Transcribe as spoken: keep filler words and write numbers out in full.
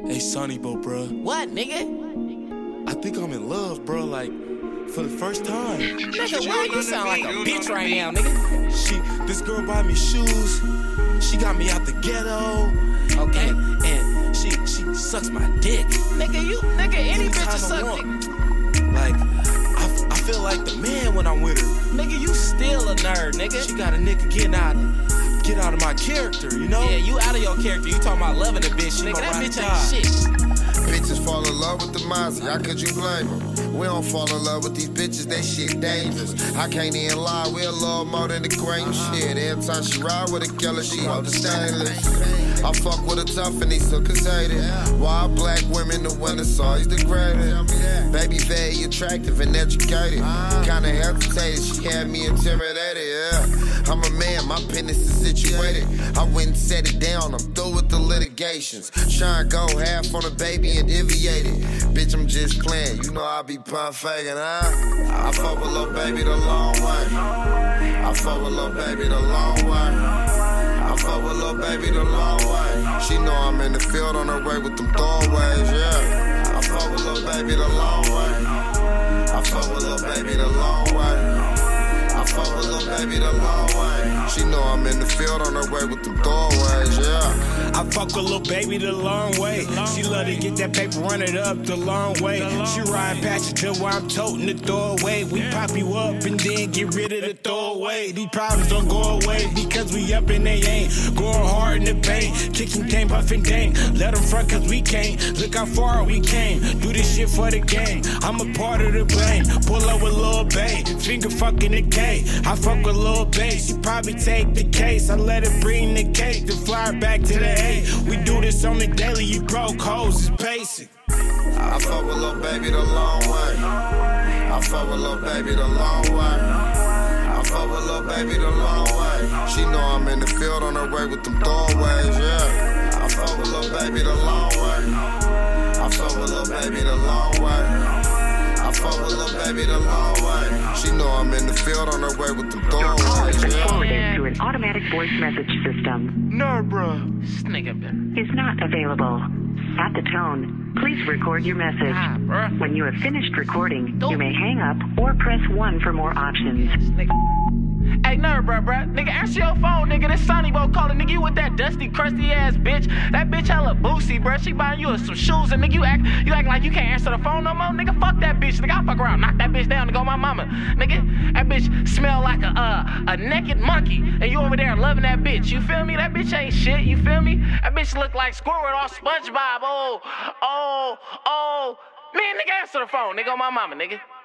Hey, Sonny Bo, bro. What, nigga? I think I'm in love, bro. Like, for the first time. Nigga, why you sound like a bitch right now, nigga? She, this girl buy me shoes. She got me out the ghetto. Okay. And, and she, she sucks my dick. Nigga, you, nigga, any bitch will suck dick. Like, I, I feel like the man when I'm with her. Nigga, you still a nerd, nigga. She got a nigga getting out of Get out of my character, you know? Yeah, you out of your character. You talking about loving a bitch. Nigga, that bitch ain't shit. Bitches fall in love with the Mozzie, how could you blame them? We don't fall in love with these bitches, that shit dangerous. I can't even lie, we a little more than the grain shit. Every time she ride with a killer, she hold the stainless. I fuck with a tough and these suckers hate it. Why black women, the winners always degraded. Baby very attractive and educated. Kinda hesitated, she had me intimidated, yeah. I'm a man, my business is situated. I went and set it down, I'm through with the litigations. Trying to go half on a baby and deviate it. Bitch, I'm just playing, you know I be pump faking, huh? I fuck with lil' baby the long way. I fuck with lil' baby the long way. I fuck with lil' baby the long way. She know I'm in the field on her way with them throwaways, yeah. I fuck with lil' baby the long way. I fuck with lil' baby the long way. I fuck with lil' baby the long way. She know I'm in the field on her way with them throwaways, yeah. I fuck with lil' baby the long way. She love to get that paper, run it up the long way. She ride past it till I'm toting the throwaway. We pop you up and then get rid of the throwaway. These problems don't go away because we up and they ain't. Going hard in the paint, kicking game, puffing dang. Let them front cause we can't. Look how far we came. Do this shit for the game. I'm a part of the blame. Pull up with lil' bae, finger fucking the K. I fuck with lil' bae, she probably take the case. I let her bring the cake to fly her back to the A. We do this on the daily, you broke hoes is basic. I fuck with lil' baby the long way. I fuck with lil' baby the long way. I fuck with lil' baby the long way. She know I'm in the field on her way with them throwaways, yeah. I fuck with lil' baby the long way. I fuck with lil' baby the long way. I fuck with lil' baby the long way. She know I'm in the field on her way with them throwaways, yeah. Forwarded to an automatic voice message system. No, bro. This nigga been. Is not available. At the tone, please record your message. Ah, bruh. When you have finished recording, Don't. you may hang up or press one for more options. Nigga. Hey, nerd, bruh, bruh. Nigga, answer your phone, nigga. This Sonny Bo calling. Nigga, you with that dusty, crusty ass bitch. That bitch hella boosie, bruh. She buying you some shoes, and nigga, you act you act like you can't answer the phone no more. Nigga, fuck that bitch. Nigga, I'll fuck around, knock that bitch down and go my mama. Nigga, that bitch smell like a uh, a naked monkey, and you over there loving that bitch. You feel me? That bitch ain't shit. You feel me? That bitch look like Squidward off SpongeBob. Oh, oh, oh. Man, nigga, answer the phone. Nigga, on my mama, nigga.